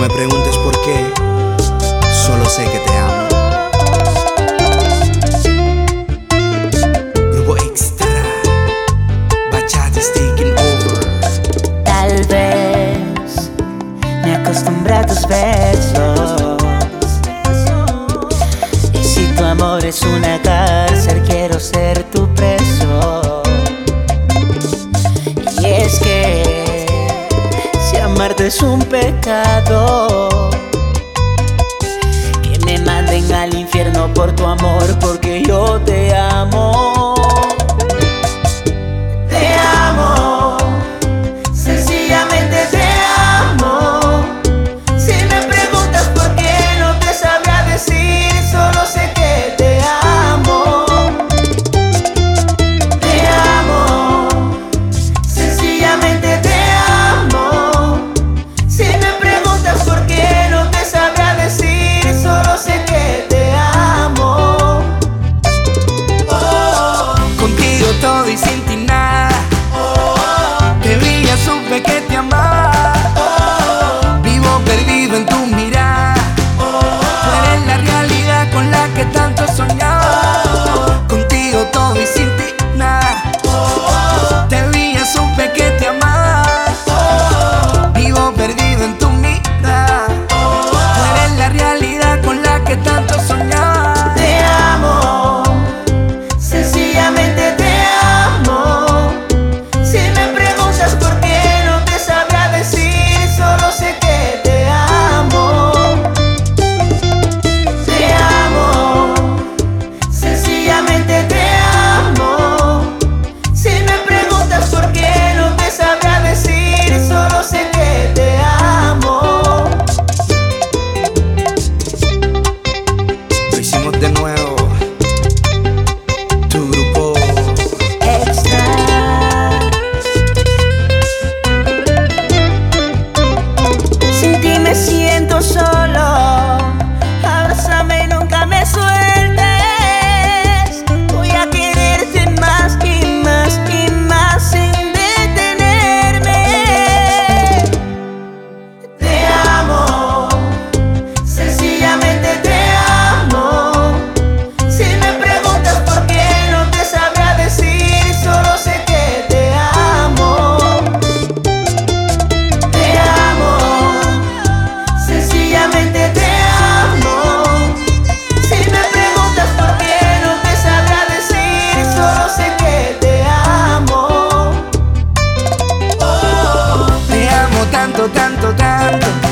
me preguntes por qué, solo sé que te amo. Grupo Extra, Bachata is taking over. Tal vez me acostumbré a tus besos, y si tu amor es una cárcel, quiero ser tu preso. Y es que si amarte es un pecado, que me manden al infierno por tu amor, porque yo te amo. Te amo, sencillamente te amo. Si me preguntas por qué, no te sabrá decir, solo sé que te amo. Te amo, sencillamente te amo. Si me preguntas por qué, no te sabrá decir, solo sé que te amo. Contigo todo y sin ti nada. Te vi, ya supe que te amaba. Vivo perdido en tu mirada. Tú eres la realidad con la que tanto soñaba. Contigo todo y sin ti nada. Te vi, ya supe que te amaba. Vivo perdido en tu mirada. Tú eres la realidad con la que tanto soñaba. Te amo, sencillamente te amo. Si me preguntas por qué, no te sabrá decir, solo sé que te amo. Te amo, sencillamente te amo. Si me preguntas por qué, no te sabrá decir, solo sé que te amo. Lo hicimos de nuevo. Tu grupo Extra. Sin ti me siento solo. Abrázame y nunca me sueltes. Voy a quererte más y más y más sin detenerme. Te amo, sencillamente te amo. Si me preguntas por qué, no te sabrá decir, solo sé que te amo. Te amo, sencillamente te amo. Si me preguntas por qué, no te sabrá decir, solo sé que te amo. te amo tanto, tanto, tanto.